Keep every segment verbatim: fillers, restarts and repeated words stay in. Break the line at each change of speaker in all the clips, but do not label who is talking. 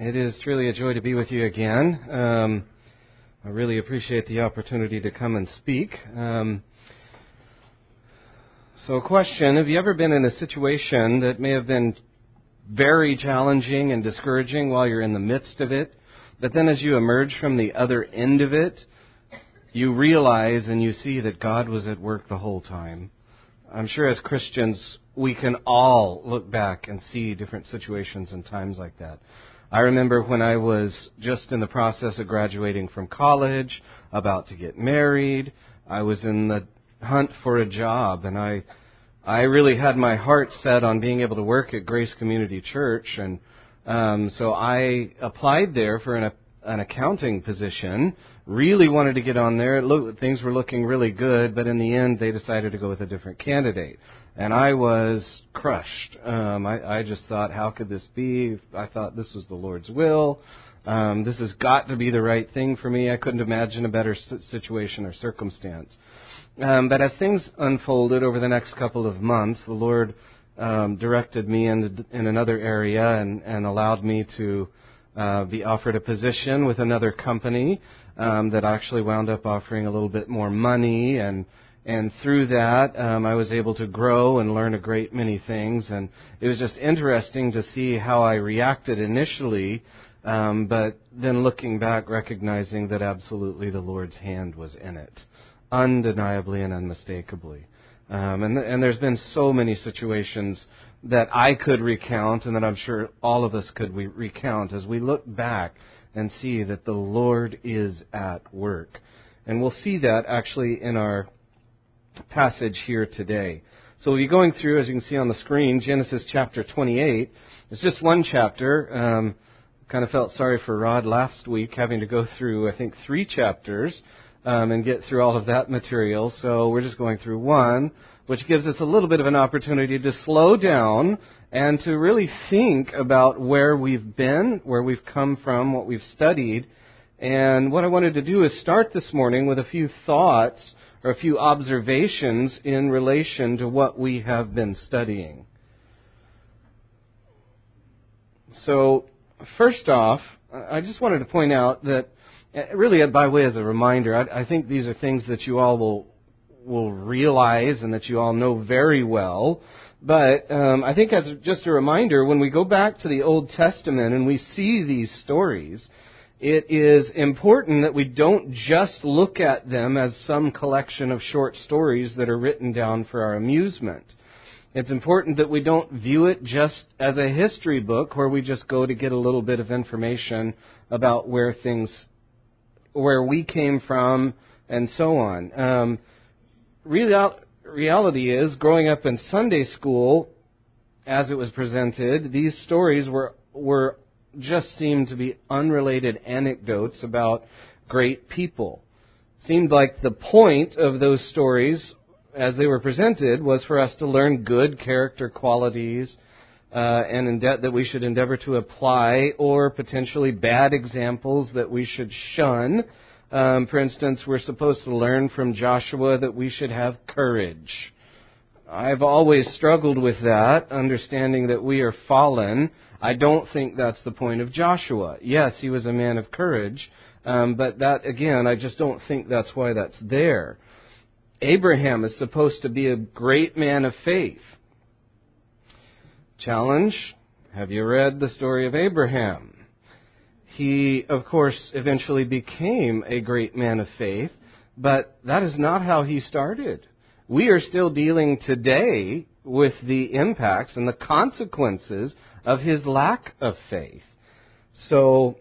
It is truly a joy to be with you again. Um, I really appreciate the opportunity to come and speak. Um, so a question, have you ever been in a situation that may have been very challenging and discouraging while you're in the midst of it, but then as you emerge from the other end of it, you realize and you see that God was at work the whole time? I'm sure as Christians, we can all look back and see different situations and times like that. I remember when I was just in the process of graduating from college, about to get married, I was in the hunt for a job, and I I really had my heart set on being able to work at Grace Community Church, and um, so I applied there for an, an accounting position. Really wanted to get on there. It looked, things were looking really good, but in the end, they decided to go with a different candidate. And I was crushed. Um, I, I just thought, how could this be? I thought this was the Lord's will. Um, this has got to be the right thing for me. I couldn't imagine a better situation or circumstance. Um, but as things unfolded over the next couple of months, the Lord um, directed me in, in another area and, and allowed me to uh, be offered a position with another company um, that actually wound up offering a little bit more money, and And through that, um, I was able to grow and learn a great many things. And it was just interesting to see how I reacted initially, um, but then looking back, recognizing that absolutely the Lord's hand was in it, undeniably and unmistakably. Um, and, and there's been so many situations that I could recount, and that I'm sure all of us could we recount as we look back and see that the Lord is at work. And we'll see that actually in our passage here today. So we'll be going through, as you can see on the screen, Genesis chapter twenty-eight. It's just one chapter. Um, kind of felt sorry for Rod last week having to go through, I think, three chapters um, and get through all of that material. So we're just going through one, which gives us a little bit of an opportunity to slow down and to really think about where we've been, where we've come from, what we've studied. And what I wanted to do is start this morning with a few thoughts or a few observations in relation to what we have been studying. So, first off, I just wanted to point out that, really by way as a reminder, I, I think these are things that you all will will realize and that you all know very well. But um, I think as just a reminder, when we go back to the Old Testament and we see these stories, it is important that we don't just look at them as some collection of short stories that are written down for our amusement. It's important that we don't view it just as a history book where we just go to get a little bit of information about where things, where we came from, and so on. Um, real, reality is, growing up in Sunday school, as it was presented, these stories were were just seemed to be unrelated anecdotes about great people. Seemed like the point of those stories, as they were presented, was for us to learn good character qualities uh, and ende- that we should endeavor to apply, or potentially bad examples that we should shun. Um, for instance, we're supposed to learn from Joshua that we should have courage. I've always struggled with that, understanding that we are fallen. I don't think that's the point of Joshua. Yes, he was a man of courage, um, but that, again, I just don't think that's why that's there. Abraham is supposed to be a great man of faith. Challenge, have you read the story of Abraham? He, of course, eventually became a great man of faith, but that is not how he started. We are still dealing today with the impacts and the consequences of his lack of faith. So,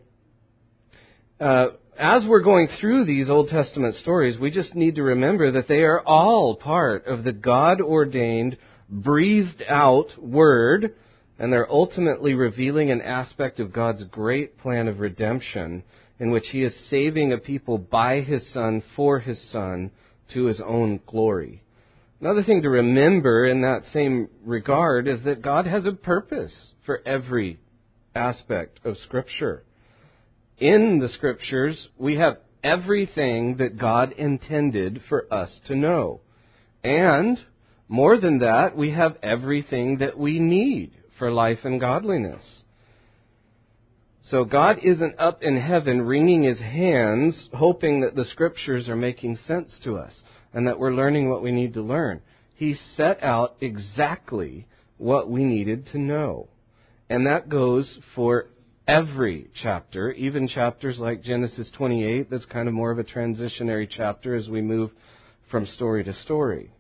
uh, as we're going through these Old Testament stories, we just need to remember that they are all part of the God-ordained, breathed-out Word, and they're ultimately revealing an aspect of God's great plan of redemption in which He is saving a people by His Son, for His Son, to His own glory. Another thing to remember in that same regard is that God has a purpose for every aspect of Scripture. In the Scriptures, we have everything that God intended for us to know. And, more than that, we have everything that we need for life and godliness. So God isn't up in heaven wringing his hands, hoping that the Scriptures are making sense to us and that we're learning what we need to learn. He set out exactly what we needed to know. And that goes for every chapter, even chapters like Genesis twenty-eight, that's kind of more of a transitionary chapter as we move from story to story.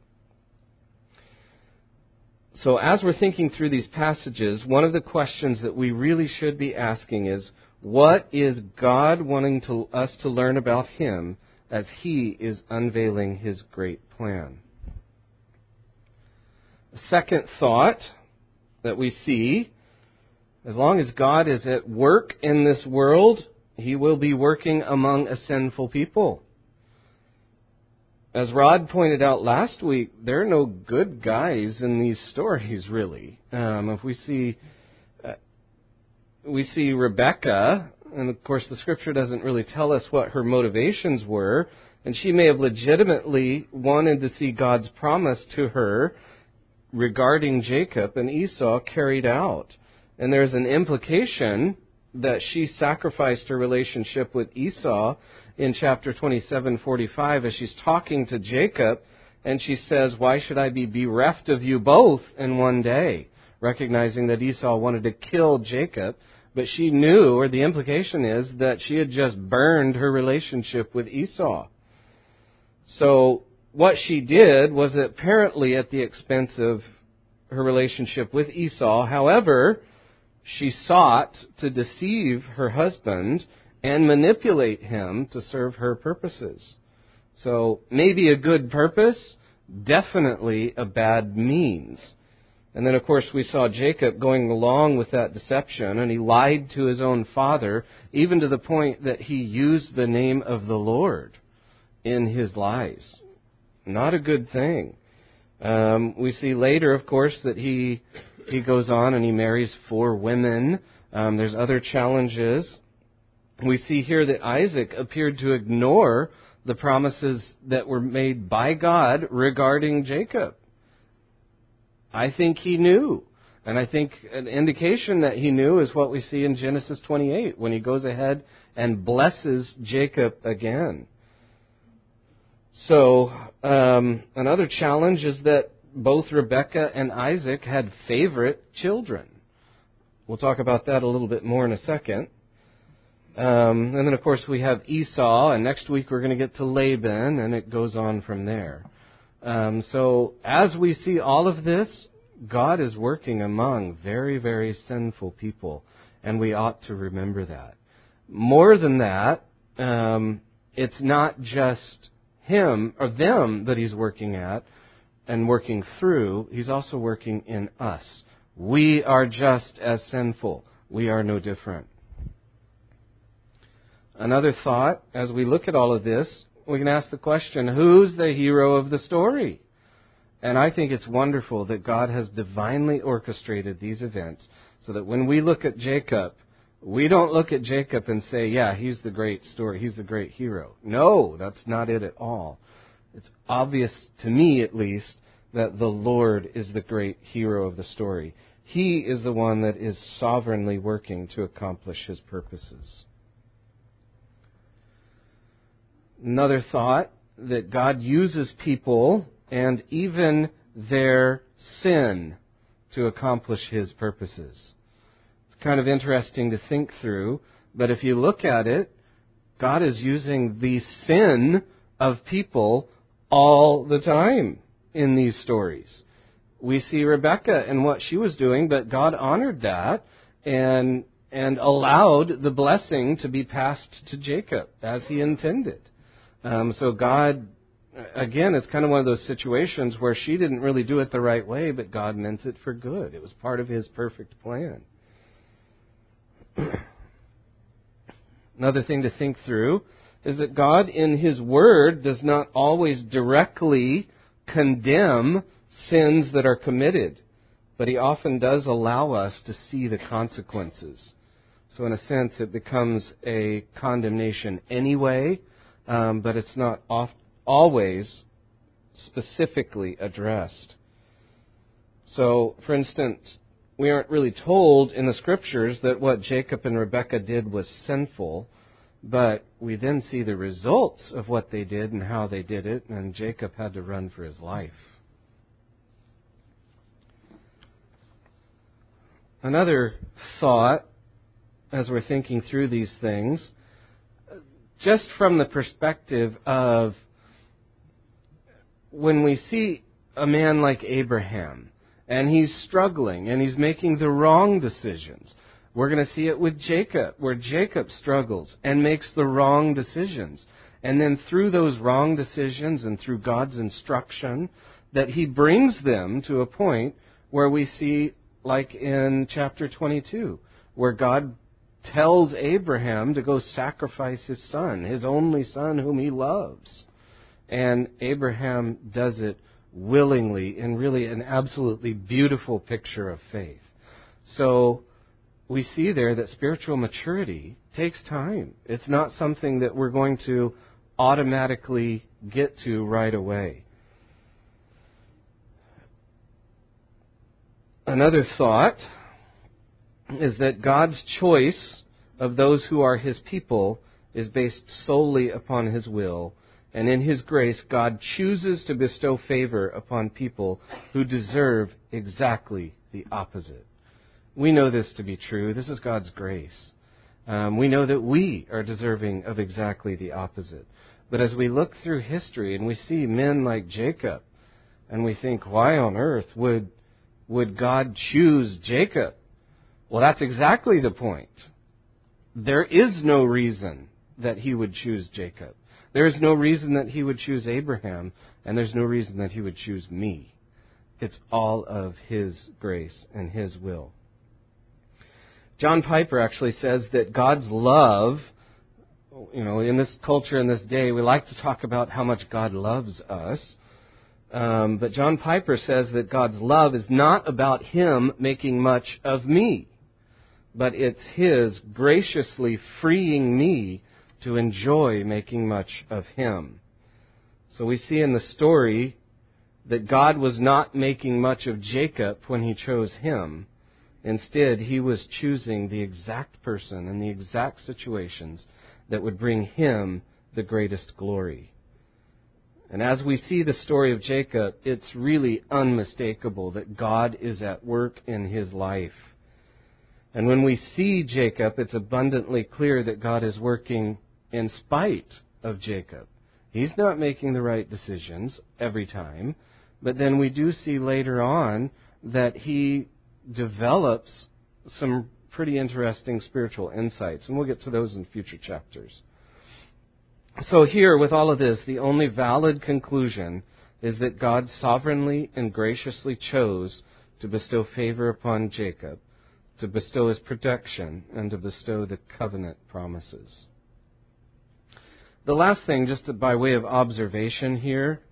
So as we're thinking through these passages, one of the questions that we really should be asking is, what is God wanting to, us to learn about Him as He is unveiling His great plan? A second thought that we see, as long as God is at work in this world, He will be working among a sinful people. As Rod pointed out last week, there are no good guys in these stories, really. Um, if we see, uh, we see Rebecca, and of course the Scripture doesn't really tell us what her motivations were, and she may have legitimately wanted to see God's promise to her regarding Jacob and Esau carried out. And there's an implication that she sacrificed her relationship with Esau in chapter twenty-seven forty-five as she's talking to Jacob, and she says, "Why should I be bereft of you both in one day?" Recognizing that Esau wanted to kill Jacob, but she knew, or the implication is, that she had just burned her relationship with Esau. So what she did was apparently at the expense of her relationship with Esau. However, she sought to deceive her husband and manipulate him to serve her purposes. So maybe a good purpose, definitely a bad means. And then, of course, we saw Jacob going along with that deception, and he lied to his own father, even to the point that he used the name of the Lord in his lies. Not a good thing. Um, we see later, of course, that he he goes on and he marries four women. Um, there's other challenges. We see here that Isaac appeared to ignore the promises that were made by God regarding Jacob. I think he knew. And I think an indication that he knew is what we see in Genesis twenty-eight, when he goes ahead and blesses Jacob again. So, um, another challenge is that both Rebekah and Isaac had favorite children. We'll talk about that a little bit more in a second. Um, and then, of course, we have Esau, and next week we're going to get to Laban, and it goes on from there. Um, so, as we see all of this, God is working among very, very sinful people, and we ought to remember that. More than that, um, it's not just Him or them that He's working at and working through. He's also working in us. We are just as sinful. We are no different. Another thought, as we look at all of this, we can ask the question, who's the hero of the story? And I think it's wonderful that God has divinely orchestrated these events so that when we look at Jacob, we don't look at Jacob and say, yeah, he's the great story, he's the great hero. No, that's not it at all. It's obvious, to me at least, that the Lord is the great hero of the story. He is the one that is sovereignly working to accomplish His purposes. Another thought, that God uses people and even their sin to accomplish His purposes. It's kind of interesting to think through, but if you look at it, God is using the sin of people all the time in these stories. We see Rebekah and what she was doing, but God honored that and and allowed the blessing to be passed to Jacob as He intended. Um, so God, again, it's kind of one of those situations where she didn't really do it the right way, but God meant it for good. It was part of His perfect plan. Another thing to think through is that God in His Word does not always directly condemn sins that are committed, but He often does allow us to see the consequences. So in a sense, it becomes a condemnation anyway, um, but it's not oft, always specifically addressed. So, for instance, we aren't really told in the Scriptures that what Jacob and Rebekah did was sinful, but we then see the results of what they did and how they did it, and Jacob had to run for his life. Another thought, as we're thinking through these things, just from the perspective of when we see a man like Abraham, and he's struggling, and he's making the wrong decisions. We're going to see it with Jacob, where Jacob struggles and makes the wrong decisions. And then through those wrong decisions and through God's instruction, that he brings them to a point where we see, like in chapter twenty-two, where God tells Abraham to go sacrifice his son, his only son whom he loves. And Abraham does it willingly in really an absolutely beautiful picture of faith. So we see there that spiritual maturity takes time. It's not something that we're going to automatically get to right away. Another thought is that God's choice of those who are His people is based solely upon His will, and in His grace, God chooses to bestow favor upon people who deserve exactly the opposite. We know this to be true. This is God's grace. Um, we know that we are deserving of exactly the opposite. But as we look through history and we see men like Jacob, and we think, why on earth would would God choose Jacob? Well, that's exactly the point. There is no reason that He would choose Jacob. There is no reason that He would choose Abraham, and there's no reason that He would choose me. It's all of His grace and His will. John Piper actually says that God's love, you know, in this culture, in this day, we like to talk about how much God loves us. Um, but John Piper says that God's love is not about Him making much of me, but it's His graciously freeing me to enjoy making much of Him. So we see in the story that God was not making much of Jacob when He chose him. Instead, He was choosing the exact person and the exact situations that would bring Him the greatest glory. And as we see the story of Jacob, it's really unmistakable that God is at work in his life. And when we see Jacob, it's abundantly clear that God is working in spite of Jacob. He's not making the right decisions every time, but then we do see later on that he develops some pretty interesting spiritual insights, and we'll get to those in future chapters. So here, with all of this, the only valid conclusion is that God sovereignly and graciously chose to bestow favor upon Jacob, to bestow His protection, and to bestow the covenant promises. The last thing, just by way of observation here,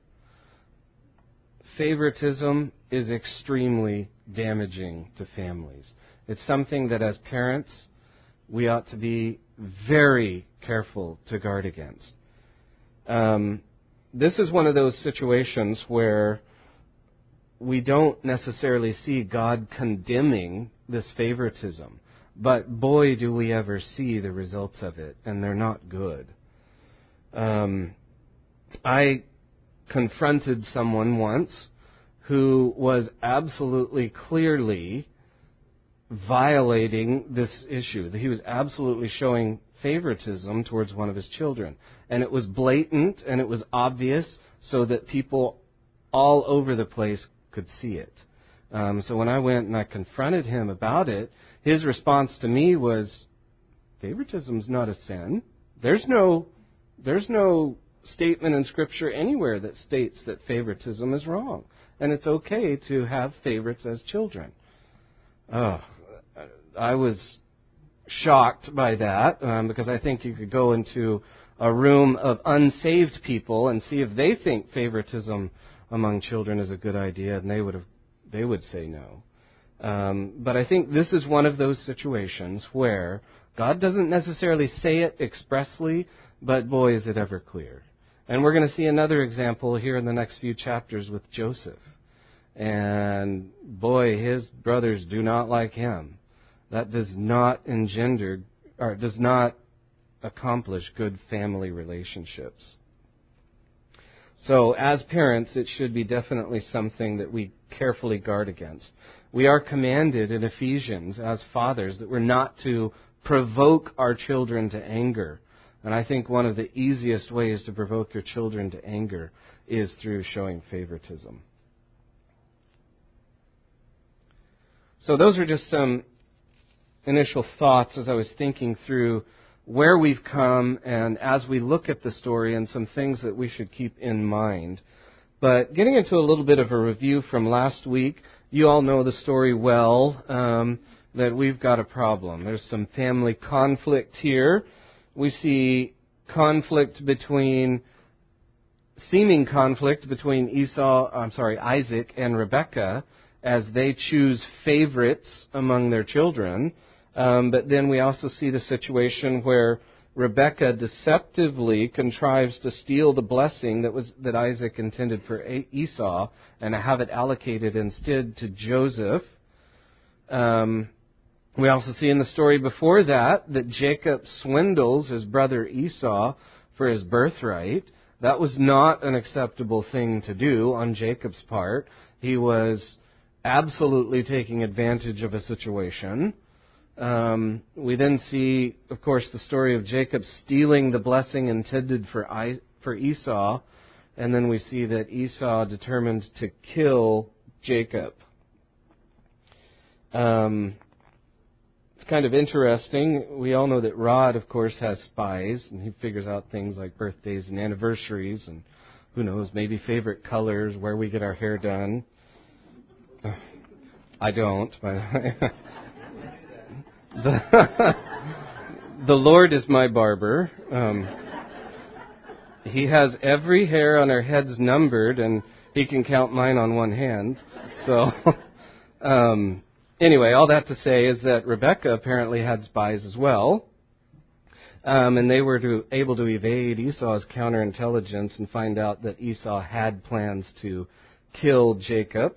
favoritism is extremely damaging to families. It's something that as parents, we ought to be very careful to guard against. Um, this is one of those situations where we don't necessarily see God condemning this favoritism, but boy, do we ever see the results of it, and they're not good. Um, I confronted someone once who was absolutely clearly violating this issue. He was absolutely showing favoritism towards one of his children. And it was blatant and it was obvious so that people all over the place could see it. Um, so when I went and I confronted him about it, his response to me was, favoritism is not a sin. There's no, there's no statement in Scripture anywhere that states that favoritism is wrong. And it's okay to have favorites as children. Oh, I was shocked by that um, because I think you could go into a room of unsaved people and see if they think favoritism among children is a good idea, and they would have, they would say no. Um, but I think this is one of those situations where God doesn't necessarily say it expressly, but boy, is it ever clear. And we're going to see another example here in the next few chapters with Joseph. And boy, his brothers do not like him. That does not engender, or does not accomplish good family relationships. So as parents, it should be definitely something that we carefully guard against. We are commanded in Ephesians as fathers that we're not to provoke our children to anger. And I think one of the easiest ways to provoke your children to anger is through showing favoritism. So those are just some initial thoughts as I was thinking through where we've come and as we look at the story and some things that we should keep in mind. But getting into a little bit of a review from last week, you all know the story well, um, that we've got a problem. There's some family conflict here. We see conflict between, seeming conflict between Esau, I'm sorry, Isaac and Rebekah as they choose favorites among their children. Um, but then we also see the situation where Rebekah deceptively contrives to steal the blessing that was that Isaac intended for Esau and have it allocated instead to Joseph. Um, we also see in the story before that that Jacob swindles his brother Esau for his birthright. That was not an acceptable thing to do on Jacob's part. He was absolutely taking advantage of a situation. Um, we then see, of course, the story of Jacob stealing the blessing intended for I, for Esau, and then we see that Esau determined to kill Jacob. Um, it's kind of interesting. We all know that Rod, of course, has spies, and he figures out things like birthdays and anniversaries, and who knows, maybe favorite colors, where we get our hair done. I don't, by the way. The, the Lord is my barber. Um, he has every hair on our heads numbered, and he can count mine on one hand. So, um, anyway, all that to say is that Rebekah apparently had spies as well, um, and they were to, able to evade Esau's counterintelligence and find out that Esau had plans to kill Jacob.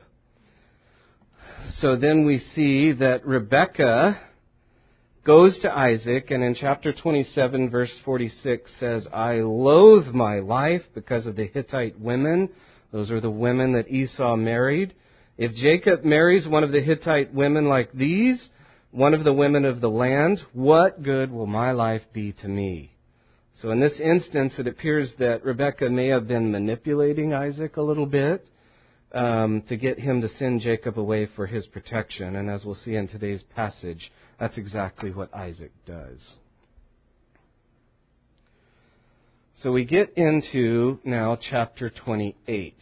So then we see that Rebekah goes to Isaac, and in chapter twenty-seven, verse forty-six says, I loathe my life because of the Hittite women. Those are the women that Esau married. If Jacob marries one of the Hittite women like these, one of the women of the land, what good will my life be to me? So in this instance, it appears that Rebekah may have been manipulating Isaac a little bit um, to get him to send Jacob away for his protection. And as we'll see in today's passage, that's exactly what Isaac does. So we get into now chapter twenty-eight.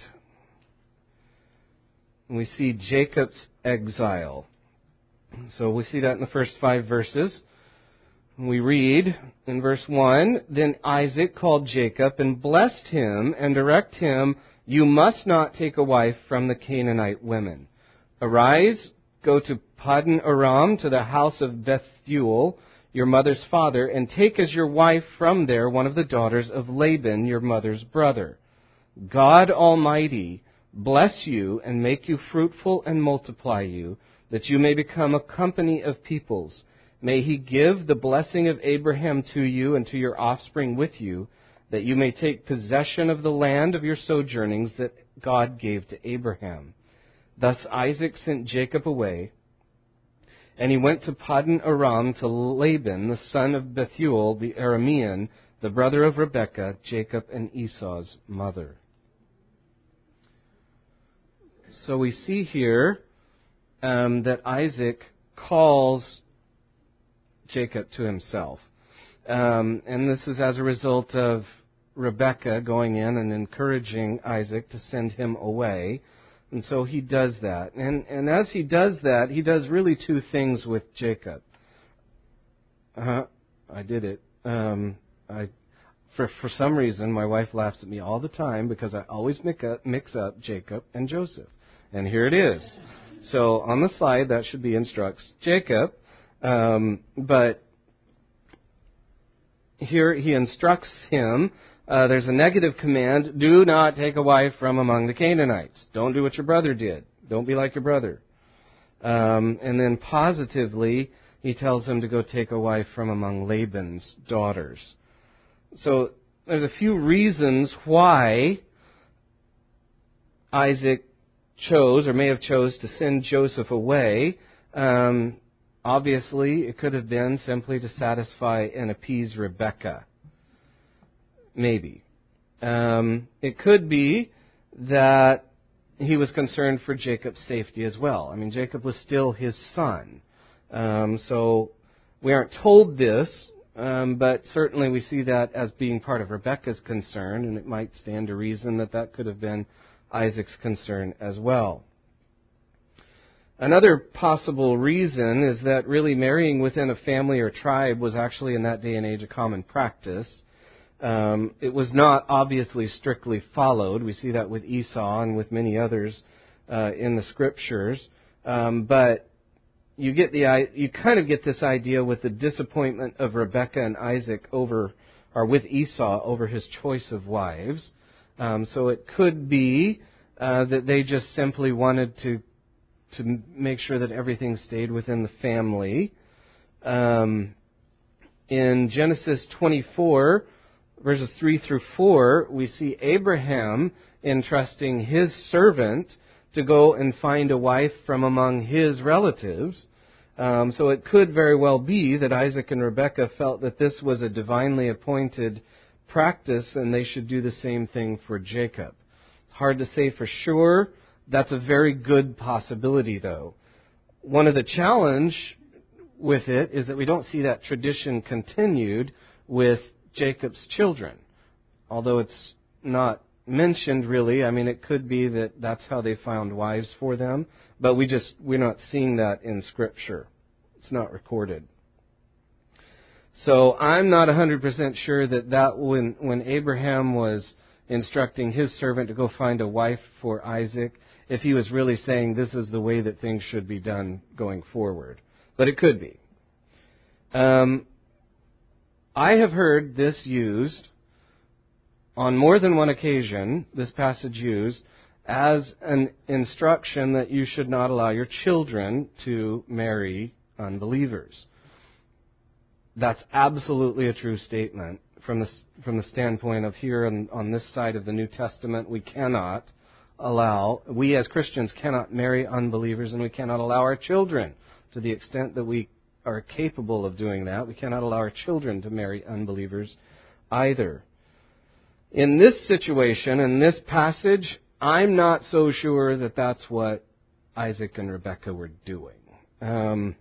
We see Jacob's exile. So we see that in the first five verses. We read in verse one, Then Isaac called Jacob and blessed him and directed him, You must not take a wife from the Canaanite women. Arise, go to Paddan Aram, to the house of Bethuel, your mother's father, and take as your wife from there one of the daughters of Laban, your mother's brother. God Almighty bless you and make you fruitful and multiply you, that you may become a company of peoples. May He give the blessing of Abraham to you and to your offspring with you, that you may take possession of the land of your sojournings that God gave to Abraham. Thus Isaac sent Jacob away, and he went to Paddan Aram to Laban, the son of Bethuel, the Aramean, the brother of Rebekah, Jacob and Esau's mother. So we see here um, that Isaac calls Jacob to himself. Um, and this is as a result of Rebekah going in and encouraging Isaac to send him away. And so he does that. And, and as he does that, he does really two things with Jacob. Uh-huh, I did it. Um, I, for, for some reason, my wife laughs at me all the time because I always mix up, mix up Jacob and Joseph. And here it is. So on the slide, that should be instructs Jacob. Um, but here he instructs him. Uh, there's a negative command. Do not take a wife from among the Canaanites. Don't do what your brother did. Don't be like your brother. Um, and then positively, he tells him to go take a wife from among Laban's daughters. So there's a few reasons why Isaac chose, or may have chose, to send Joseph away. Um, obviously, it could have been simply to satisfy and appease Rebekah. Maybe. Um, it could be that he was concerned for Jacob's safety as well. I mean, Jacob was still his son. Um, so we aren't told this, um, but certainly we see that as being part of Rebekah's concern, and it might stand to reason that that could have been Isaac's concern as well. Another possible reason is that really marrying within a family or tribe was actually in that day and age a common practice. Um, it was not obviously strictly followed. We see that with Esau and with many others uh, in the Scriptures. Um, but you get the you kind of get this idea with the disappointment of Rebekah and Isaac over, or with Esau over his choice of wives. Um, so it could be uh, that they just simply wanted to to make sure that everything stayed within the family. Um, in Genesis twenty-four, verses three through four, we see Abraham entrusting his servant to go and find a wife from among his relatives. Um, so it could very well be that Isaac and Rebekah felt that this was a divinely appointed practice and they should do the same thing for Jacob. It's hard to say for sure. That's a very good possibility, though. One of the challenge with it is that we don't see that tradition continued with Jacob's children. Although it's not mentioned really, I mean, it could be that that's how they found wives for them, but we just, we're not seeing that in Scripture. It's not recorded. So I'm not one hundred percent sure that that when, when Abraham was instructing his servant to go find a wife for Isaac, if he was really saying this is the way that things should be done going forward. But it could be. Um, I have heard this used on more than one occasion, this passage used, as an instruction that you should not allow your children to marry unbelievers. That's absolutely a true statement from the, from the standpoint of here on, on this side of the New Testament. We cannot allow, we as Christians cannot marry unbelievers, and we cannot allow our children, to the extent that we are capable of doing that, we cannot allow our children to marry unbelievers either. In this situation, in this passage, I'm not so sure that that's what Isaac and Rebekah were doing. Um,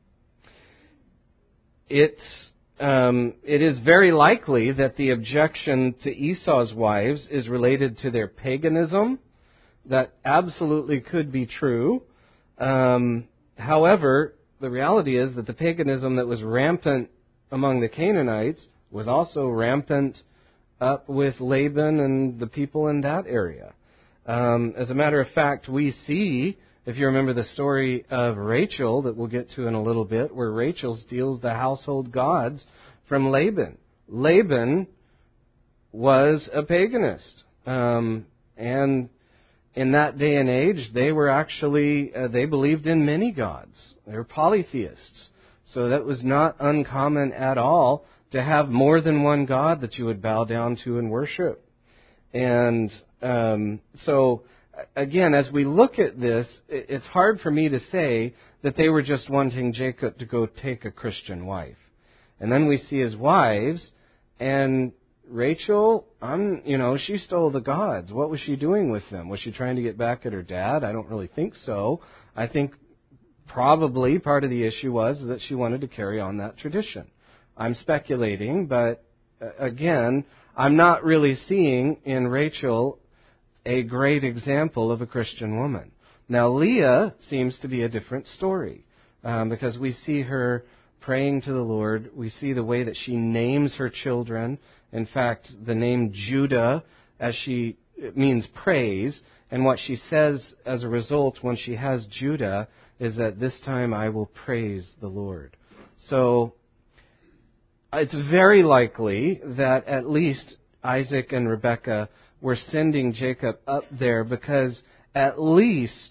it's um, it is very likely that the objection to Esau's wives is related to their paganism. That absolutely could be true. Um, however, the reality is that the paganism that was rampant among the Canaanites was also rampant up with Laban and the people in that area. Um, as a matter of fact, we see, if you remember the story of Rachel that we'll get to in a little bit, where Rachel steals the household gods from Laban. Laban was a paganist. Um, and in that day and age, they were actually, uh, they believed in many gods. They were polytheists. So that was not uncommon at all to have more than one god that you would bow down to and worship. And um, so, again, as we look at this, it's hard for me to say that they were just wanting Jacob to go take a Christian wife. And then we see his wives, and Rachel, I'm, you know, she stole the gods. What was she doing with them? Was she trying to get back at her dad? I don't really think so. I think probably part of the issue was that she wanted to carry on that tradition. I'm speculating, but uh, again, I'm not really seeing in Rachel a great example of a Christian woman. Now, Leah seems to be a different story um, because we see her praying to the Lord. We see the way that she names her children. In fact, the name Judah, as she it means praise, and what she says as a result when she has Judah is that this time I will praise the Lord. So it's very likely that at least Isaac and Rebekah were sending Jacob up there because at least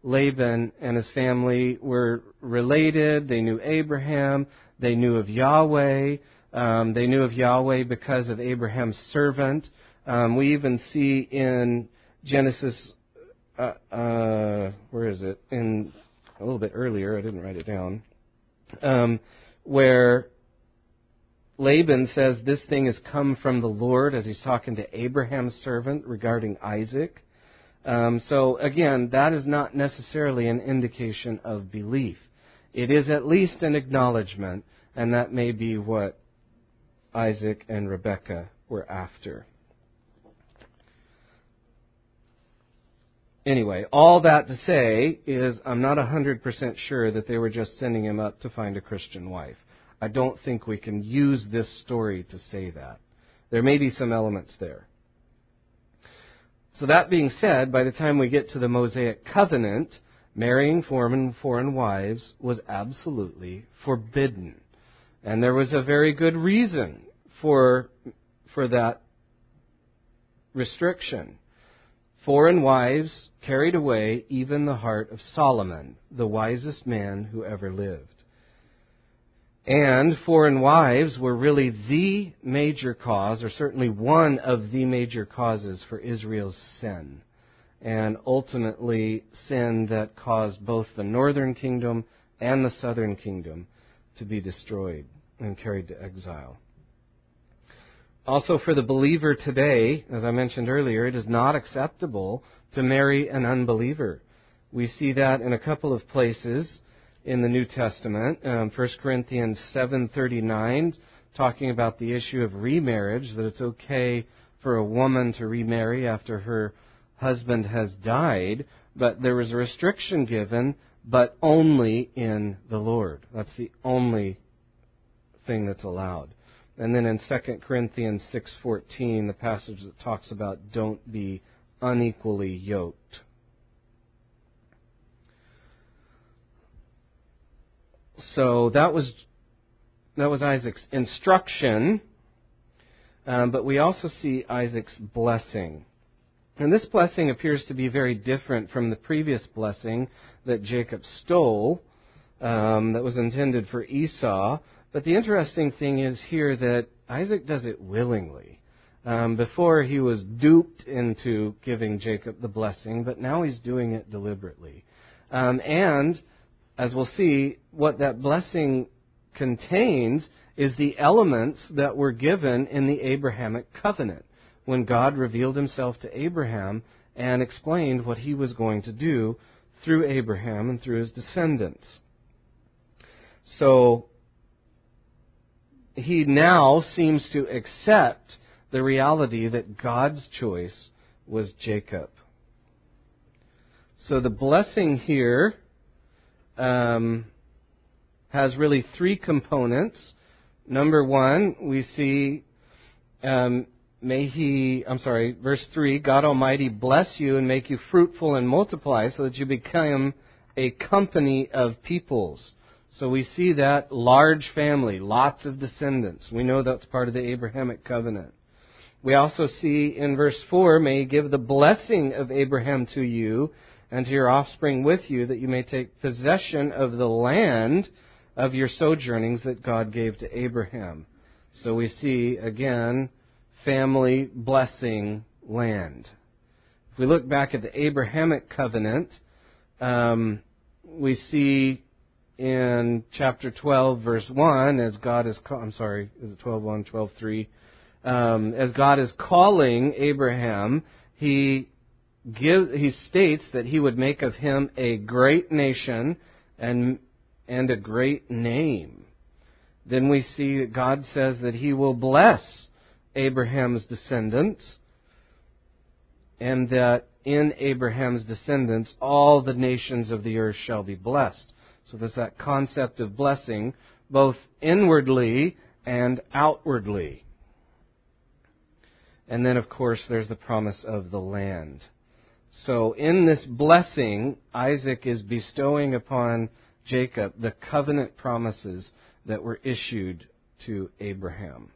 Laban and his family were related. They knew Abraham. They knew of Yahweh. Um, they knew of Yahweh because of Abraham's servant. Um, we even see in Genesis, uh, uh, where is it? In a little bit earlier, I didn't write it down, um, where Laban says this thing has come from the Lord as he's talking to Abraham's servant regarding Isaac. Um, so again, that is not necessarily an indication of belief. It is at least an acknowledgement, and that may be what Isaac and Rebekah were after. Anyway, all that to say is I'm not one hundred percent sure that they were just sending him up to find a Christian wife. I don't think we can use this story to say that. There may be some elements there. So that being said, by the time we get to the Mosaic covenant, marrying foreign, foreign wives was absolutely forbidden. And there was a very good reason for, for that restriction. Foreign wives carried away even the heart of Solomon, the wisest man who ever lived. And foreign wives were really the major cause, or certainly one of the major causes for Israel's sin. And ultimately, sin that caused both the northern kingdom and the southern kingdom to be destroyed and carried to exile. Also, for the believer today, as I mentioned earlier, it is not acceptable to marry an unbeliever. We see that in a couple of places in the New Testament. Um, First Corinthians seven thirty-nine, talking about the issue of remarriage, that it's okay for a woman to remarry after her husband has died, but there was a restriction given, but only in the Lord. That's the only thing that's allowed. And then in Second Corinthians six fourteen, the passage that talks about don't be unequally yoked. So that was that was Isaac's instruction, um, but we also see Isaac's blessing. And this blessing appears to be very different from the previous blessing that Jacob stole, um, that was intended for Esau. But the interesting thing is here that Isaac does it willingly. Um, before he was duped into giving Jacob the blessing, but now he's doing it deliberately. Um, and as we'll see, what that blessing contains is the elements that were given in the Abrahamic covenant, when God revealed himself to Abraham and explained what he was going to do through Abraham and through his descendants. So he now seems to accept the reality that God's choice was Jacob. So the blessing here um, has really three components. Number one, we see, um, may He, I'm sorry, verse three, God Almighty bless you and make you fruitful and multiply so that you become a company of peoples. So we see that large family, lots of descendants. We know that's part of the Abrahamic covenant. We also see in verse four, may He give the blessing of Abraham to you and to your offspring with you, that you may take possession of the land of your sojournings that God gave to Abraham. So we see, again, family, blessing, land. If we look back at the Abrahamic covenant, um, we see in chapter twelve, verse one, as God is, I'm sorry, is it twelve one, twelve three? Um, as God is calling Abraham, He gives, He states that He would make of him a great nation and and a great name. Then we see that God says that He will bless Abraham's descendants, and that in Abraham's descendants all the nations of the earth shall be blessed. So there's that concept of blessing, both inwardly and outwardly. And then, of course, there's the promise of the land. So in this blessing, Isaac is bestowing upon Jacob the covenant promises that were issued to Abraham.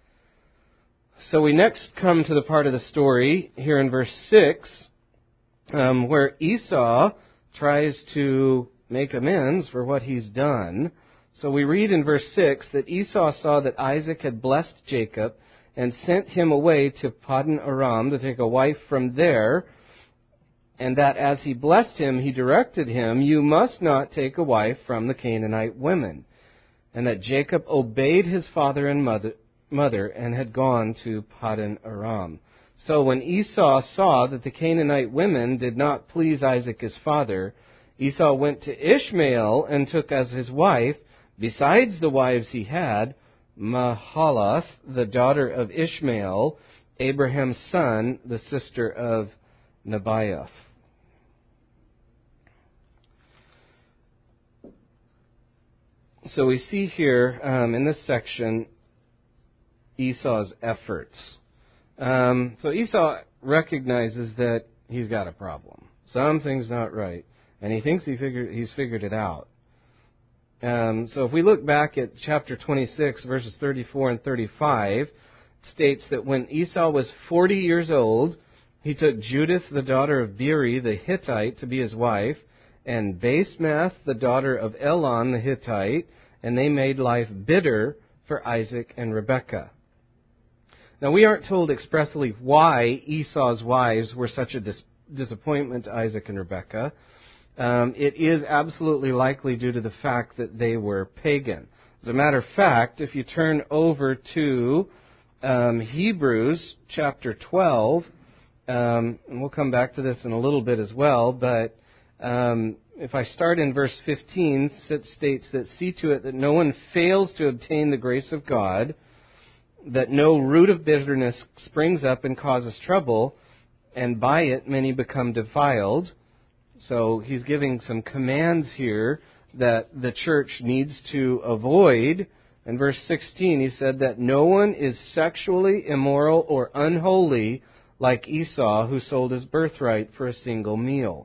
So we next come to the part of the story here in verse six, um, where Esau tries to make amends for what he's done. So we read in verse six that Esau saw that Isaac had blessed Jacob and sent him away to Paddan Aram to take a wife from there, and that as he blessed him, he directed him, "You must not take a wife from the Canaanite women," and that Jacob obeyed his father and mother, mother and had gone to Paddan Aram. So when Esau saw that the Canaanite women did not please Isaac his father, Esau went to Ishmael and took as his wife, besides the wives he had, Mahalath, the daughter of Ishmael, Abraham's son, the sister of Nebaioth. So we see here um, in this section Esau's efforts. Um, so Esau recognizes that he's got a problem. Something's not right, and he thinks he figured he's figured it out. Um, so if we look back at chapter twenty-six, verses thirty-four and thirty-five, it states that when Esau was forty years old, he took Judith, the daughter of Beeri the Hittite, to be his wife, and Basemath, the daughter of Elon the Hittite, and they made life bitter for Isaac and Rebekah. Now, we aren't told expressly why Esau's wives were such a dis- disappointment to Isaac and Rebekah. Um, it is absolutely likely due to the fact that they were pagan. As a matter of fact, if you turn over to um, Hebrews chapter twelve, um, and we'll come back to this in a little bit as well, but um, if I start in verse fifteen, it states that, "See to it that no one fails to obtain the grace of God, that no root of bitterness springs up and causes trouble, and by it many become defiled." So he's giving some commands here that the church needs to avoid. In verse sixteen, he said that no one is sexually immoral or unholy like Esau, who sold his birthright for a single meal.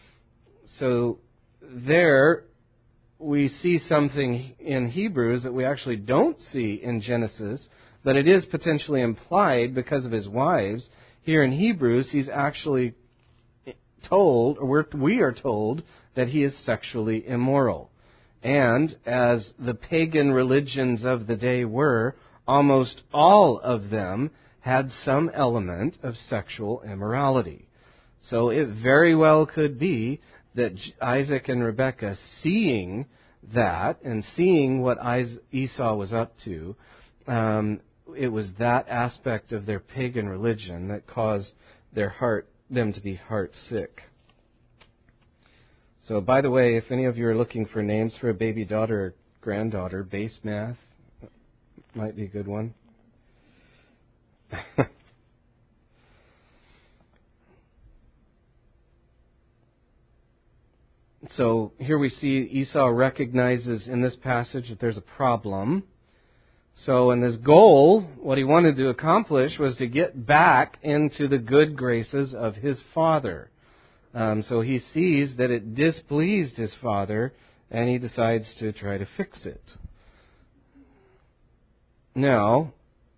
So there we see something in Hebrews that we actually don't see in Genesis, but it is potentially implied because of his wives. Here in Hebrews, he's actually told, or we're, we are told, that he is sexually immoral. And as the pagan religions of the day were, almost all of them had some element of sexual immorality. So it very well could be that Isaac and Rebekah, seeing that and seeing what Esau was up to, um, it was that aspect of their pagan religion that caused their heart them to be heart sick. So, by the way, if any of you are looking for names for a baby daughter or granddaughter, Basemath might be a good one. So here we see Esau recognizes in this passage that there's a problem. So in his goal, what he wanted to accomplish was to get back into the good graces of his father. Um, so he sees that it displeased his father, and he decides to try to fix it. Now,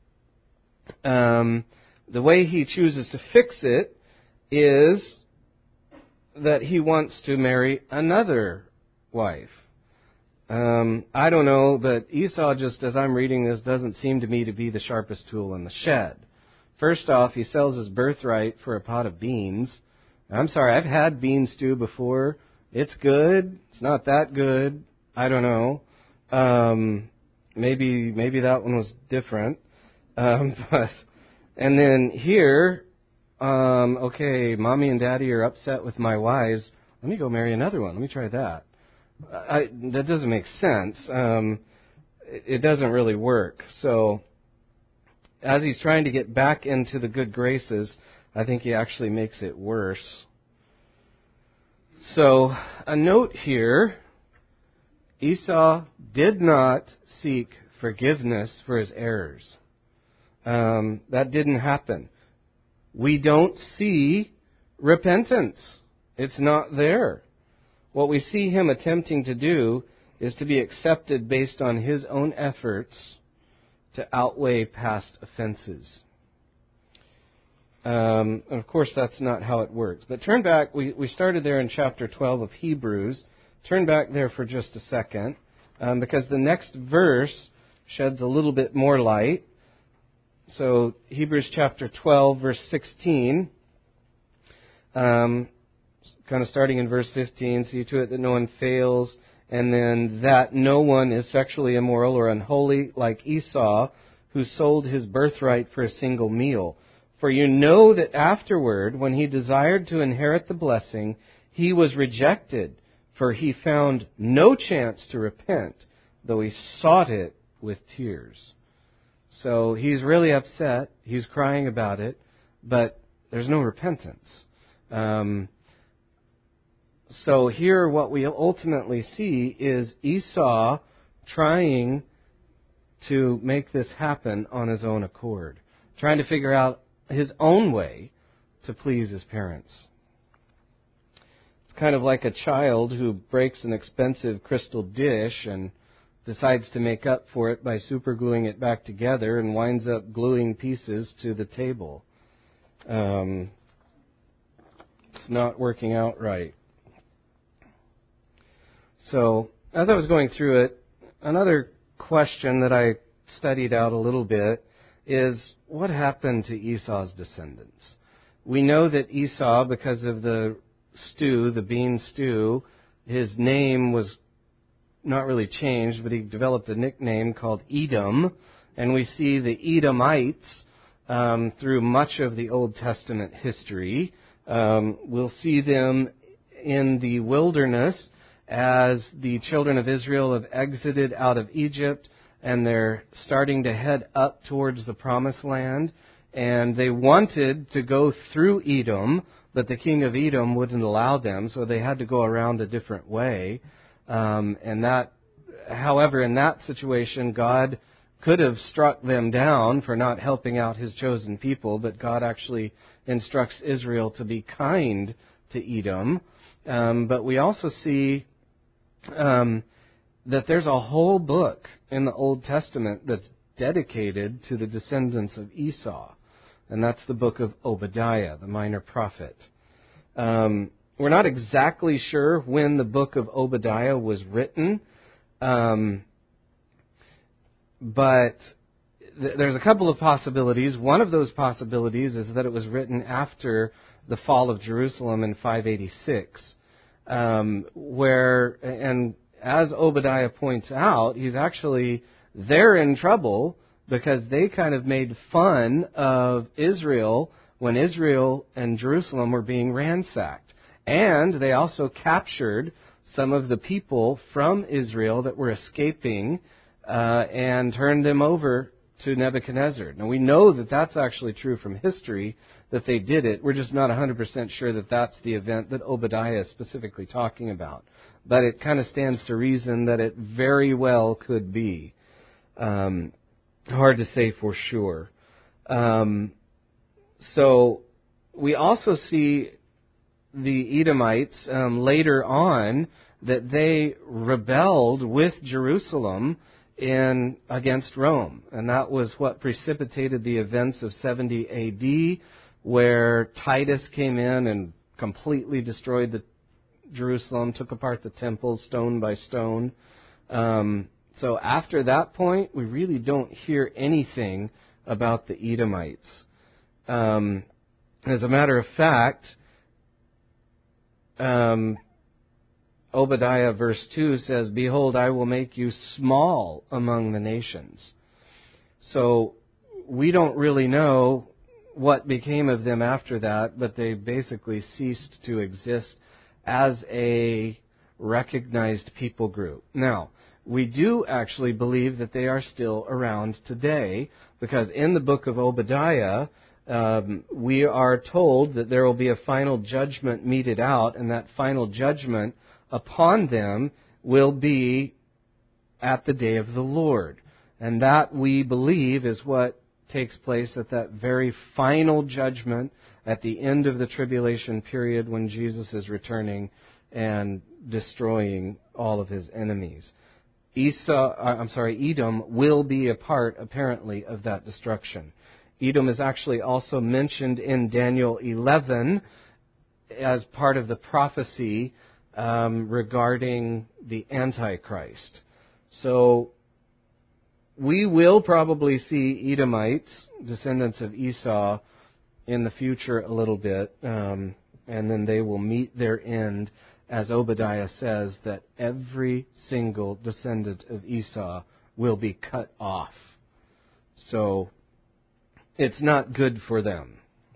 um, the way he chooses to fix it is that he wants to marry another wife. Um, I don't know, but Esau, just as I'm reading this, doesn't seem to me to be the sharpest tool in the shed. First off, he sells his birthright for a pot of beans. I'm sorry, I've had bean stew before. It's good. It's not that good. I don't know. Um, maybe maybe that one was different. Um, but and then here, um, okay, mommy and daddy are upset with my wives. Let me go marry another one. Let me try that. I, that doesn't make sense. Um, it, it doesn't really work. So, as he's trying to get back into the good graces, I think he actually makes it worse. So, a note here, Esau did not seek forgiveness for his errors. Um, that didn't happen. We don't see repentance. It's not there. What we see him attempting to do is to be accepted based on his own efforts to outweigh past offenses. Um, and of course, that's not how it works. But turn back. We, we started there in chapter twelve of Hebrews. Turn back there for just a second, um, because the next verse sheds a little bit more light. So Hebrews chapter twelve, verse sixteen, um, kind of starting in verse fifteen, see to it that no one fails, and then that no one is sexually immoral or unholy like Esau, who sold his birthright for a single meal. For you know that afterward, when he desired to inherit the blessing, he was rejected, for he found no chance to repent, though he sought it with tears. So he's really upset. He's crying about it, but there's no repentance. Um, so here what we ultimately see is Esau trying to make this happen on his own accord, trying to figure out his own way to please his parents. It's kind of like a child who breaks an expensive crystal dish and decides to make up for it by supergluing it back together and winds up gluing pieces to the table. Um, it's not working out right. So, as I was going through it, another question that I studied out a little bit is, what happened to Esau's descendants? We know that Esau, because of the stew, the bean stew, his name was not really changed, but he developed a nickname called Edom, and we see the Edomites um, through much of the Old Testament history. Um, we'll see them in the wilderness as the children of Israel have exited out of Egypt, and they're starting to head up towards the Promised Land. And they wanted to go through Edom, but the king of Edom wouldn't allow them, so they had to go around a different way. Um, and that, however, in that situation, God could have struck them down for not helping out His chosen people, but God actually instructs Israel to be kind to Edom. Um, but we also see um, that there's a whole book in the Old Testament that's dedicated to the descendants of Esau, and that's the book of Obadiah, the minor prophet. Um, we're not exactly sure when the book of Obadiah was written, um, but th- there's a couple of possibilities. One of those possibilities is that it was written after the fall of Jerusalem in five eighty-six, um, where, and as Obadiah points out, he's actually, they're in trouble because they kind of made fun of Israel when Israel and Jerusalem were being ransacked. And they also captured some of the people from Israel that were escaping uh, and turned them over to Nebuchadnezzar. Now, we know that that's actually true from history, that they did it. We're just not one hundred percent sure that that's the event that Obadiah is specifically talking about. But it kind of stands to reason that it very well could be. Um, hard to say for sure. Um, so we also see the Edomites um, later on that they rebelled with Jerusalem in against Rome, and that was what precipitated the events of seventy A D, where Titus came in and completely destroyed the Jerusalem, took apart the temple stone by stone. Um, so after that point, we really don't hear anything about the Edomites. Um, as a matter of fact, um, Obadiah verse two says, "Behold, I will make you small among the nations." So we don't really know what became of them after that, but they basically ceased to exist as a recognized people group. Now, we do actually believe that they are still around today, because in the book of Obadiah, um, we are told that there will be a final judgment meted out, and that final judgment upon them will be at the day of the Lord. And that, we believe, is what takes place at that very final judgment at the end of the tribulation period, when Jesus is returning and destroying all of His enemies. Esau, I'm sorry, Edom will be a part, apparently, of that destruction. Edom is actually also mentioned in Daniel eleven as part of the prophecy um, regarding the Antichrist. So we will probably see Edomites, descendants of Esau, in the future a little bit, um, and then they will meet their end, as Obadiah says, that every single descendant of Esau will be cut off. So it's not good for them.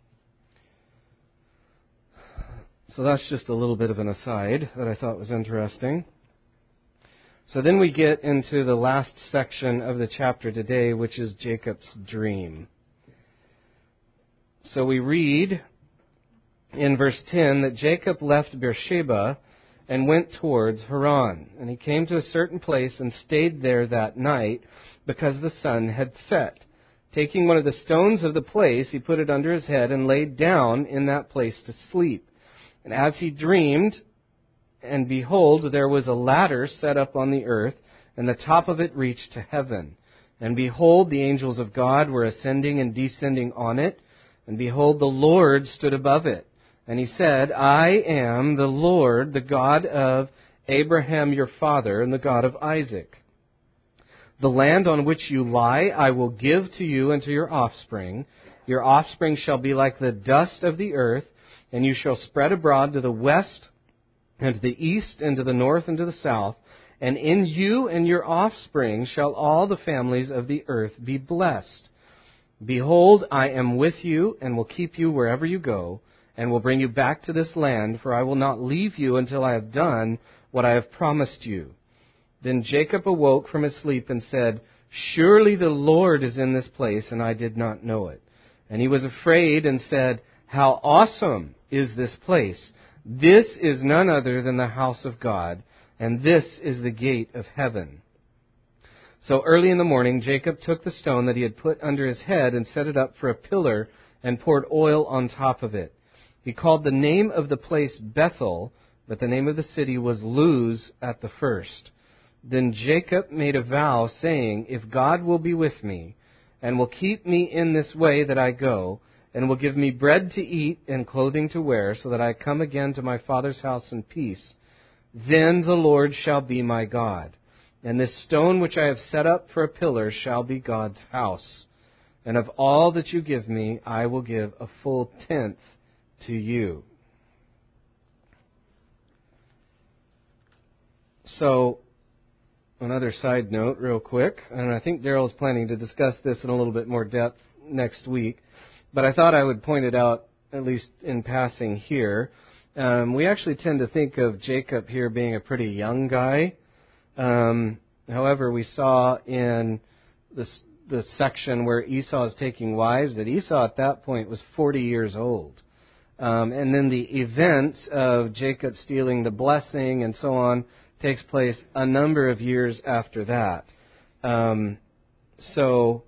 So that's just a little bit of an aside that I thought was interesting. So then we get into the last section of the chapter today, which is Jacob's dream. So we read in verse ten that Jacob left Beersheba and went towards Haran. And he came to a certain place and stayed there that night because the sun had set. Taking one of the stones of the place, he put it under his head and laid down in that place to sleep. And as he dreamed, and behold, there was a ladder set up on the earth, and the top of it reached to heaven. And behold, the angels of God were ascending and descending on it. And behold, the Lord stood above it. And he said, I am the Lord, the God of Abraham your father, and the God of Isaac. The land on which you lie I will give to you and to your offspring. Your offspring shall be like the dust of the earth, and you shall spread abroad to the west, and to the east, and to the north, and to the south. And in you and your offspring shall all the families of the earth be blessed. Behold, I am with you, and will keep you wherever you go, and will bring you back to this land, for I will not leave you until I have done what I have promised you. Then Jacob awoke from his sleep and said, Surely the Lord is in this place, and I did not know it. And he was afraid and said, How awesome is this place! This is none other than the house of God, and this is the gate of heaven. So early in the morning Jacob took the stone that he had put under his head and set it up for a pillar and poured oil on top of it. He called the name of the place Bethel, but the name of the city was Luz at the first. Then Jacob made a vow, saying, If God will be with me, and will keep me in this way that I go, and will give me bread to eat and clothing to wear, so that I come again to my father's house in peace, then the Lord shall be my God. And this stone which I have set up for a pillar shall be God's house. And of all that you give me, I will give a full tenth to you. So, another side note real quick, and I think Darrell is planning to discuss this in a little bit more depth next week, but I thought I would point it out, at least in passing here. Um, we actually tend to think of Jacob here being a pretty young guy. Um, however, we saw in this, the section where Esau is taking wives that Esau at that point was forty years old. Um, and then the event of Jacob stealing the blessing and so on takes place a number of years after that. Um, so,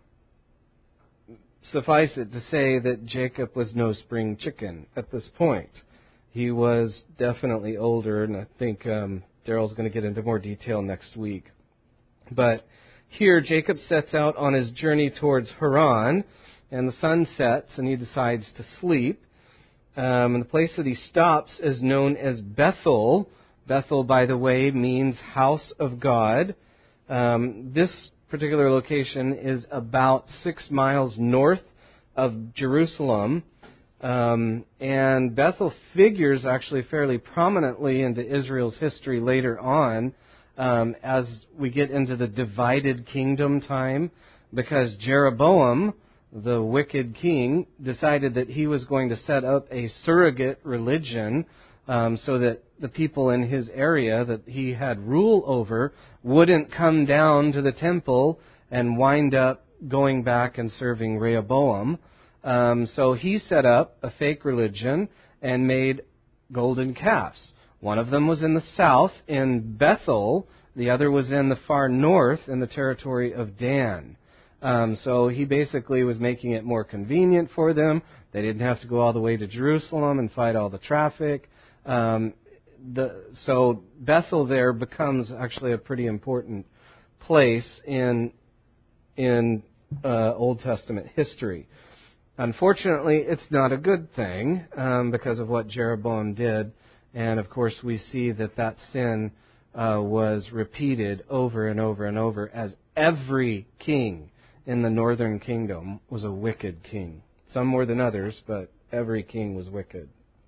suffice it to say that Jacob was no spring chicken at this point. He was definitely older, and I think um, Darrell's going to get into more detail next week. But here, Jacob sets out on his journey towards Haran, and the sun sets, and he decides to sleep. Um, and the place that he stops is known as Bethel. Bethel, by the way, means house of God. Um, this particular location is about six miles north of Jerusalem. Um, and Bethel figures actually fairly prominently into Israel's history later on um, as we get into the divided kingdom time, because Jeroboam, the wicked king, decided that he was going to set up a surrogate religion um, so that the people in his area that he had rule over wouldn't come down to the temple and wind up going back and serving Rehoboam. Um, so he set up a fake religion and made golden calves. One of them was in the south in Bethel. The other was in the far north in the territory of Dan. Um, so he basically was making it more convenient for them. They didn't have to go all the way to Jerusalem and fight all the traffic. Um, the, so Bethel there becomes actually a pretty important place in in uh, Old Testament history. Unfortunately, it's not a good thing um, because of what Jeroboam did. And, of course, we see that that sin uh, was repeated over and over and over, as every king in the northern kingdom was a wicked king. Some more than others, but every king was wicked.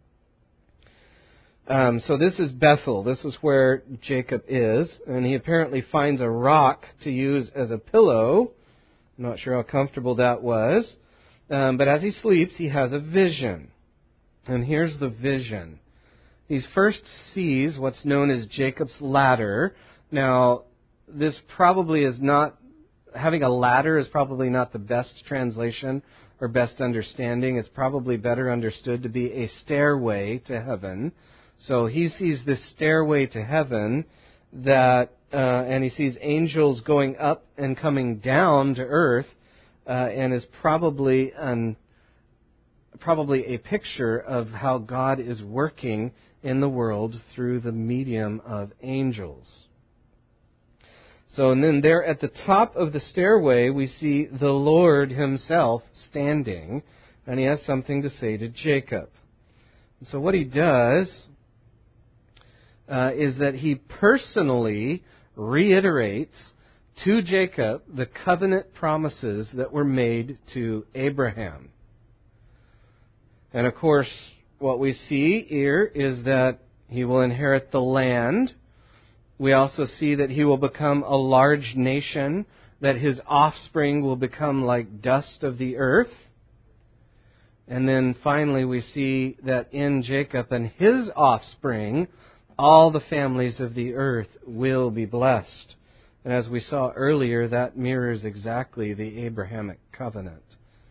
Um, so this is Bethel. This is where Jacob is. And he apparently finds a rock to use as a pillow. I'm not sure how comfortable that was. Um, but as he sleeps, he has a vision. And here's the vision. He first sees what's known as Jacob's ladder. Now, this probably is not, having a ladder is probably not the best translation or best understanding. It's probably better understood to be a stairway to heaven. So he sees this stairway to heaven that, uh, and he sees angels going up and coming down to earth. Uh, and is probably an, probably a picture of how God is working in the world through the medium of angels. So, and then there at the top of the stairway, we see the Lord Himself standing, and He has something to say to Jacob. And so what He does uh, is that He personally reiterates to Jacob the covenant promises that were made to Abraham. And of course, what we see here is that he will inherit the land. We also see that he will become a large nation, that his offspring will become like dust of the earth. And then finally we see that in Jacob and his offspring, all the families of the earth will be blessed. And as we saw earlier, that mirrors exactly the Abrahamic covenant.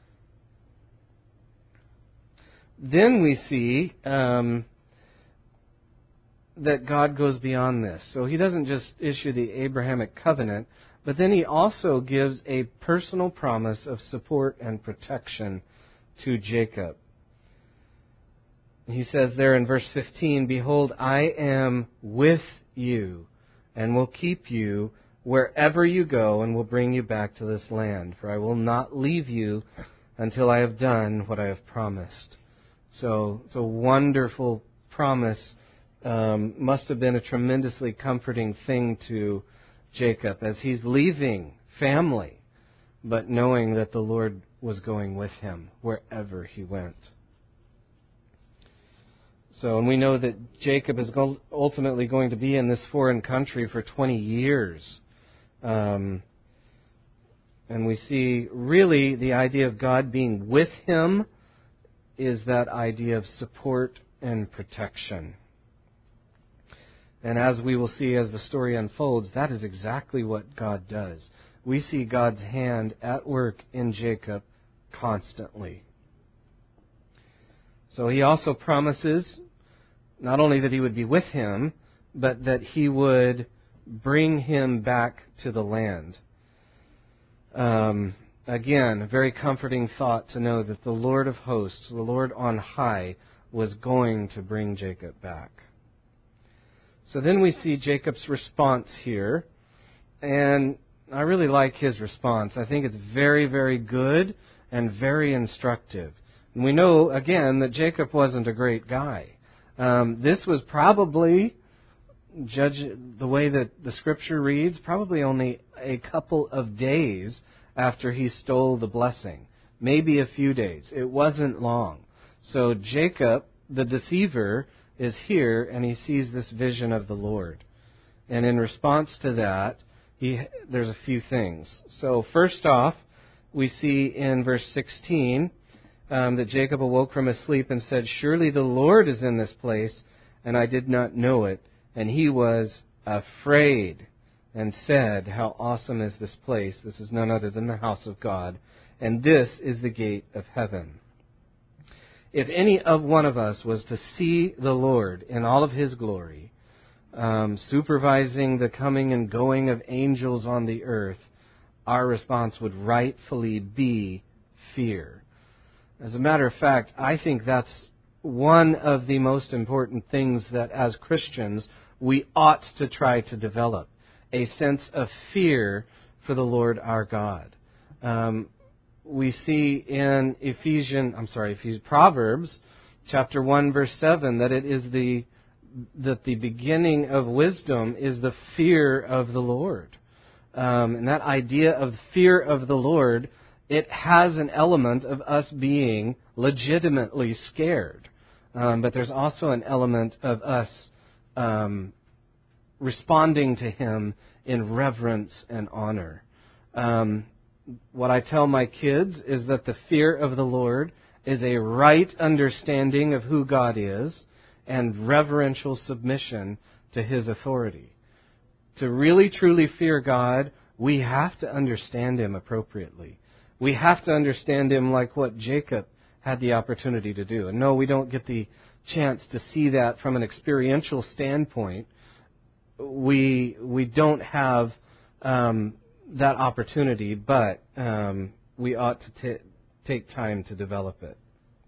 Then we see um, that God goes beyond this. So He doesn't just issue the Abrahamic covenant, but then He also gives a personal promise of support and protection to Jacob. He says there in verse fifteen, "Behold, I am with you and will keep you wherever you go, and will bring you back to this land. For I will not leave you until I have done what I have promised." So it's a wonderful promise. Um, must have been a tremendously comforting thing to Jacob as he's leaving family, but knowing that the Lord was going with him wherever he went. So, and we know that Jacob is ultimately going to be in this foreign country for twenty years. Um, and we see really the idea of God being with him is that idea of support and protection. And as we will see as the story unfolds, that is exactly what God does. We see God's hand at work in Jacob constantly. So He also promises not only that He would be with him, but that He would bring him back to the land. Um, again, a very comforting thought to know that the Lord of hosts, the Lord on high, was going to bring Jacob back. So then we see Jacob's response here, and I really like his response. I think it's very, very good and very instructive. And we know, again, that Jacob wasn't a great guy. Um, this was probably, judge the way that the Scripture reads, probably only a couple of days after he stole the blessing. Maybe a few days. It wasn't long. So Jacob, the deceiver, is here, and he sees this vision of the Lord. And in response to that, he, there's a few things. So first off, we see in verse sixteen um, that Jacob awoke from his sleep and said, "Surely the Lord is in this place, and I did not know it." And he was afraid and said, "How awesome is this place! This is none other than the house of God, and this is the gate of heaven." If any of one of us was to see the Lord in all of His glory, um, supervising the coming and going of angels on the earth, our response would rightfully be fear. As a matter of fact, I think that's one of the most important things that as Christians we ought to try to develop, a sense of fear for the Lord our God. Um, we see in Ephesians, I'm sorry, Ephesians, Proverbs, chapter one, verse seven, that it is the that the beginning of wisdom is the fear of the Lord. Um, and that idea of fear of the Lord, it has an element of us being legitimately scared. Um, but there's also an element of us um, responding to Him in reverence and honor. Um, what I tell my kids is that the fear of the Lord is a right understanding of who God is and reverential submission to His authority. To really truly fear God, we have to understand Him appropriately. We have to understand Him like what Jacob had the opportunity to do. And no, we don't get the chance to see that from an experiential standpoint. We we don't have um, that opportunity, but um, we ought to t- take time to develop it.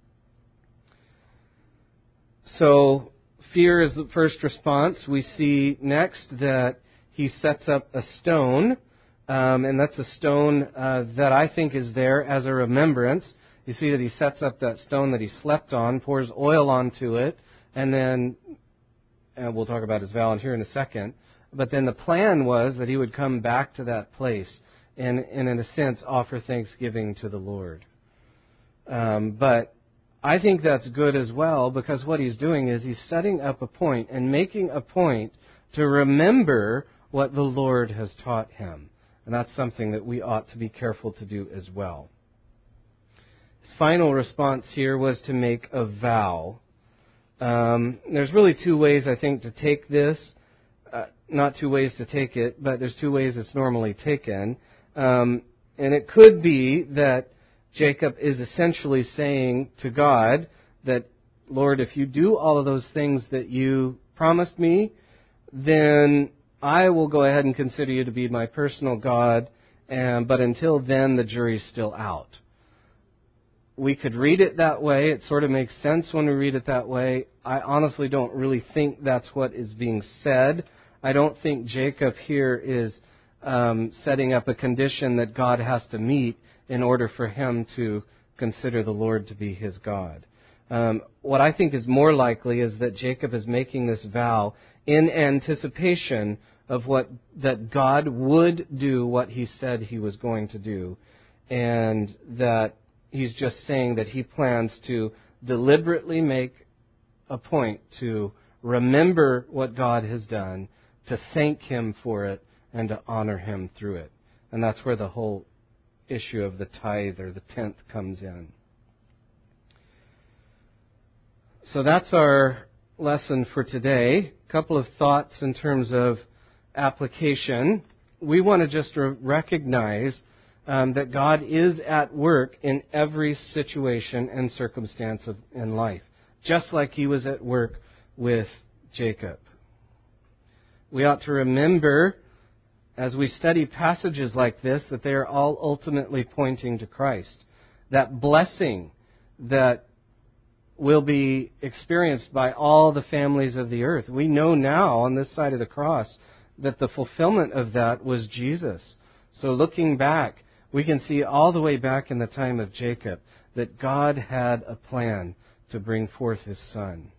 So, fear is the first response. We see next that he sets up a stone, um, and that's a stone uh, that I think is there as a remembrance. You see that he sets up that stone that he slept on, pours oil onto it, and then, and we'll talk about his vow here in a second, but then the plan was that he would come back to that place and, and in a sense, offer thanksgiving to the Lord. Um, but I think that's good as well, because what he's doing is he's setting up a point and making a point to remember what the Lord has taught him. And that's something that we ought to be careful to do as well. His final response here was to make a vow. Um, there's really two ways, I think, to take this. Uh, not two ways to take it, but there's two ways it's normally taken. Um, and it could be that Jacob is essentially saying to God that, Lord, if you do all of those things that you promised me, then I will go ahead and consider you to be my personal God, and, but until then, the jury's still out. We could read it that way. It sort of makes sense when we read it that way. I honestly don't really think that's what is being said. I don't think Jacob here is um, setting up a condition that God has to meet in order for him to consider the Lord to be his God. Um, what I think is more likely is that Jacob is making this vow in anticipation of what that God would do what he said he was going to do, and that he's just saying that he plans to deliberately make a point to remember what God has done, to thank Him for it, and to honor Him through it. And that's where the whole issue of the tithe or the tenth comes in. So that's our lesson for today. A couple of thoughts in terms of application. We want to just re- recognize um, that God is at work in every situation and circumstance of, in life, just like He was at work with Jacob. We ought to remember, as we study passages like this, that they are all ultimately pointing to Christ. That blessing that will be experienced by all the families of the earth. We know now on this side of the cross that the fulfillment of that was Jesus. So looking back, we can see all the way back in the time of Jacob that God had a plan to bring forth His Son.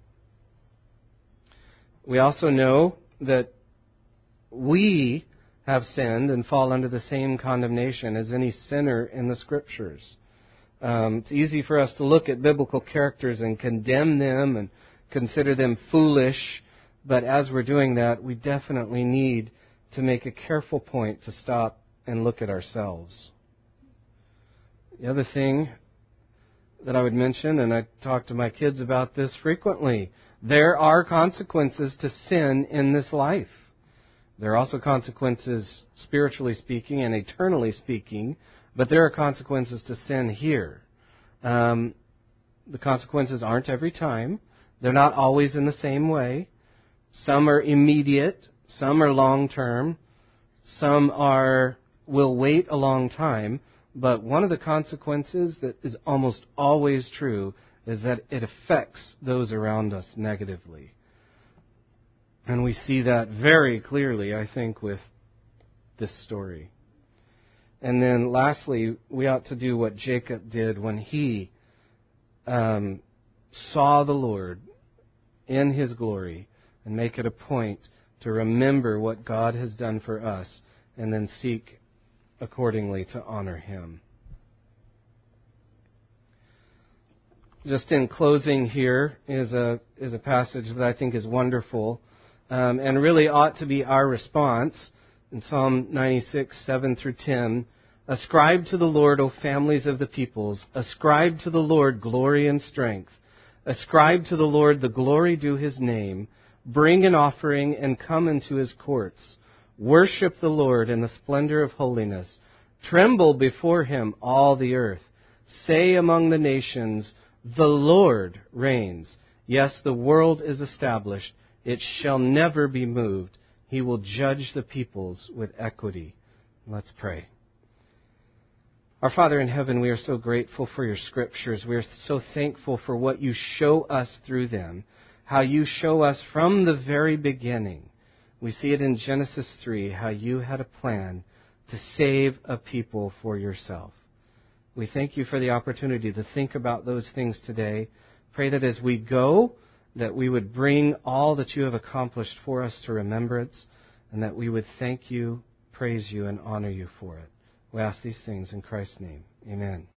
We also know that we have sinned and fall under the same condemnation as any sinner in the Scriptures. Um, it's easy for us to look at biblical characters and condemn them and consider them foolish, but as we're doing that, we definitely need to make a careful point to stop and look at ourselves. The other thing that I would mention, and I talk to my kids about this frequently, there are consequences to sin in this life. There are also consequences, spiritually speaking and eternally speaking, but there are consequences to sin here. Um, the consequences aren't every time. They're not always in the same way. Some are immediate. Some are long-term. Some are will wait a long time. But one of the consequences that is almost always true is that it affects those around us negatively. And we see that very clearly, I think, with this story. And then lastly, we ought to do what Jacob did when he um, saw the Lord in His glory, and make it a point to remember what God has done for us and then seek accordingly to honor Him. Just in closing, here is a is a passage that I think is wonderful um, and really ought to be our response. In Psalm ninety-six, seven through ten, ascribe to the Lord, O families of the peoples. Ascribe to the Lord glory and strength. Ascribe to the Lord the glory due His name. Bring an offering and come into His courts. Worship the Lord in the splendor of holiness. Tremble before Him, all the earth. Say among the nations, the Lord reigns. Yes, the world is established. It shall never be moved. He will judge the peoples with equity. Let's pray. Our Father in heaven, we are so grateful for your Scriptures. We are so thankful for what you show us through them, how you show us from the very beginning. We see it in Genesis three, how you had a plan to save a people for yourself. We thank you for the opportunity to think about those things today. Pray that as we go, that we would bring all that you have accomplished for us to remembrance, and that we would thank you, praise you, and honor you for it. We ask these things in Christ's name. Amen.